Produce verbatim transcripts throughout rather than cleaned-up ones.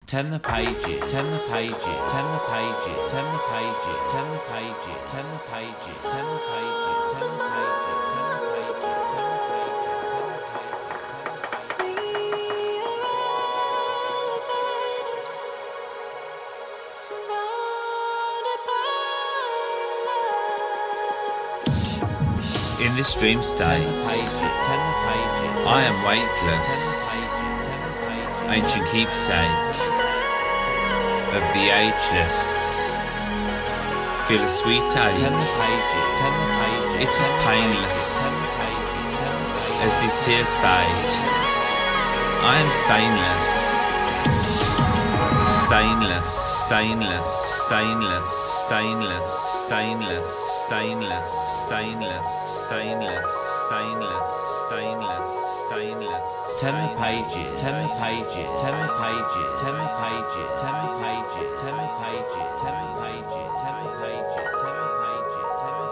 Turn the pages, turn the pages, turn the pages, turn the pages, turn the pages, turn the pages, turn the pages, turn the pages, turn the pages. In this dream state, I am weightless, ancient keepsake of the ageless. Feel a sweet taste, it is painless as these tears fade. I am stainless, stainless, stainless, stainless, stainless, stainless, stainless, stainless, stainless, stainless, stainless, stainless. Turn the pages, turn the pages, turn the pages, turn the pages, turn the pages, turn the pages, turn the pages, turn the pages, turn the pages, turn the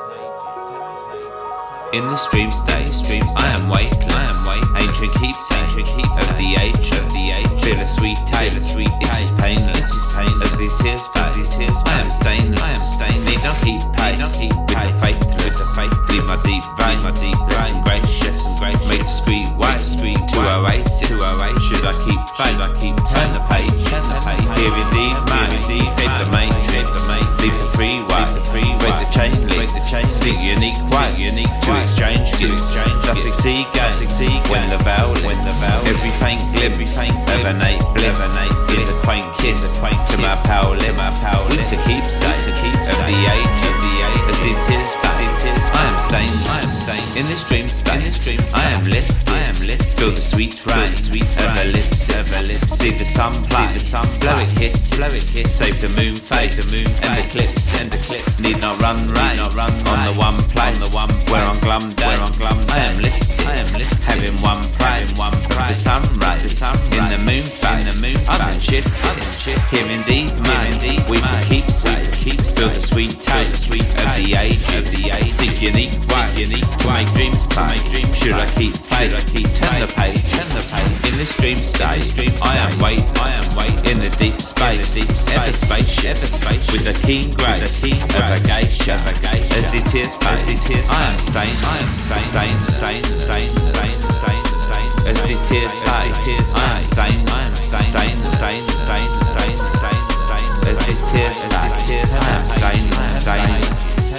pages. In this dream state, I am weightless, I am weightless, ancient keepsake of the age, of the age. Feel a sweet taste, sweet taste, painless, painless. As these tears fade, these tears I am stainless, I am stainless. Need not keep pace, with the faithless, with the faithless. Leave my deep vein, my deep vein, gracious and gracious. Make discreet way, discreet to oasis, to oasis. Should I keep faith, I keep turn the page, turn the page. Here indeed, man, escape the mate, escape the mate. Leave the freeway, leave the freeway. Break the chain, break the chain. Seek unique way, unique to exchange, to exchange. Thus succeed, gain, succeed. When the bell, when the bell. Every faint, every faint of an eight bliss is a quaint kiss, a quaint to my power lips, my power lips. To keep safe, to keep of the age, of the age. As these tears fall, these tears I am stained, I am stained. In this dream state, in this dream I am lit, I am lit. Feel the sweet rain, sweet of her lips, of her lips. See the sun play, see the sun blow it hiss, blow it hiss. Save the moon, save the moon, and the clips, and the clips. Need not run rain, not run on the one place, on the one where on glum day, where on glum day. I am lifted, I am lifted. Having one praise, one praise. The sun rise, the sun in the moon phase, in the moon phase. I can shift, I can shift. Here indeed, man, indeed. We can keep safe, keep feel the sweet taste, the sweet of the age, of the age. Seek unique way, unique to make dreams play. Should I keep faith? Should I keep turn the page, turn the page. In this dream state, I am wait, I am wait in the deep space, deep ever space, ever space. With the keen grace, the keen of a geisha, as the tears fade, the tears. I am stained, I am stained, stained, stained, stained, stained, stained. As the tears fade, tears. I am stained, I am stained, stained, stained, stained, stained, stained. As these tears fade, I am stained, stained.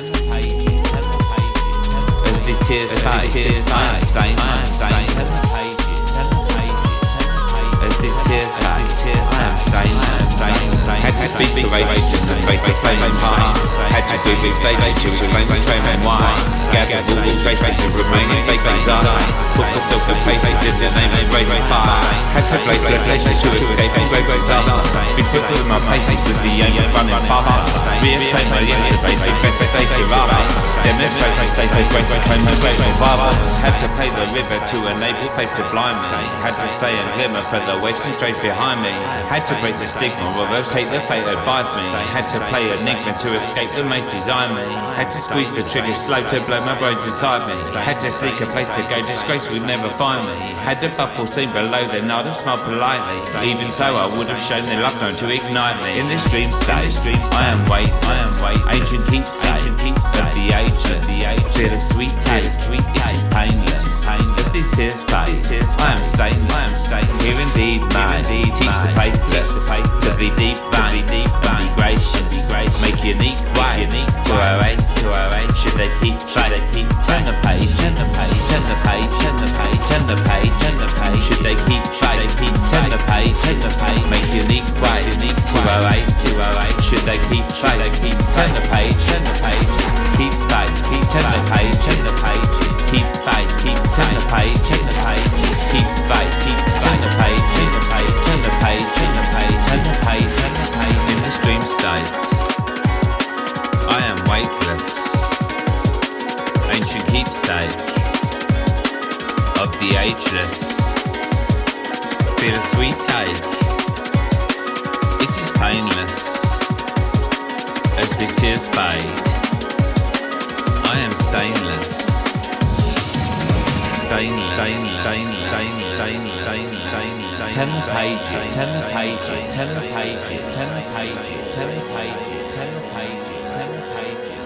As these tears fade, I am stained, I am stained. As these tears fade, I am stained, I am stained, stained. Had to beat the racist and face the flame and pine. Had to do this slave to explain the train and wine. Gather all the traces and remain in fake design. Put myself in places in the name of brave and fire. Had to blaze the places to escape and break disaster. Be quick with my paces with the aim of running faster. Re-explain my yesterdays with better days hereafter. Demonstrate my state of grace and claim my great fathers. Had to pay the river to enable faith to blind me. Had to stay and glimmer for the waves and strays behind me. Had to break the stigma or rotate the fate advised me. Had to play enigma to escape the maze design me. Had to squeeze the trigger slow to blow my brains inside me. Had to seek a place to go, disgrace would never find me. Had the buffle seen below, then I'd have smiled politely. Even so, I would have shown their love known to ignite me. In this dream state, I am wait, I am wait. Ancient keepsake of the age, of the age. Feel a sweet taste, sweet taste, painless, painless. These tears fade, I am stained, I am stained. Here indeed, man, teach the faithless to be deep, vein, deep, and be gracious, be gracious. Make unique way, unique to our age, to our age. Should they keep faith? Keep turn the page, turn the page, turn the page, turn the page, turn the page, turn the page. Should they keep faith? Keep turn the page, turn the page. Make unique way, unique to our age, to our age. Should they keep faith? Keep turn the page, turn the page. Keep faith, keep turn the page, turn the page. Keep faith, keep turn the page, turn the page. Keep faith, keep turn the page, turn the page, turn the page, turn the page, turn the page, turn the page. In this dream state, I am weightless, ancient keepsake of the ageless. Feel a sweet take, it is painless. As these tears fade, I am stainless, stainless, stainless, stainless, stainless, stainless, stainless, ten pages, ten pages, ten pages, ten pages, ten pages, ten pages, ten pages.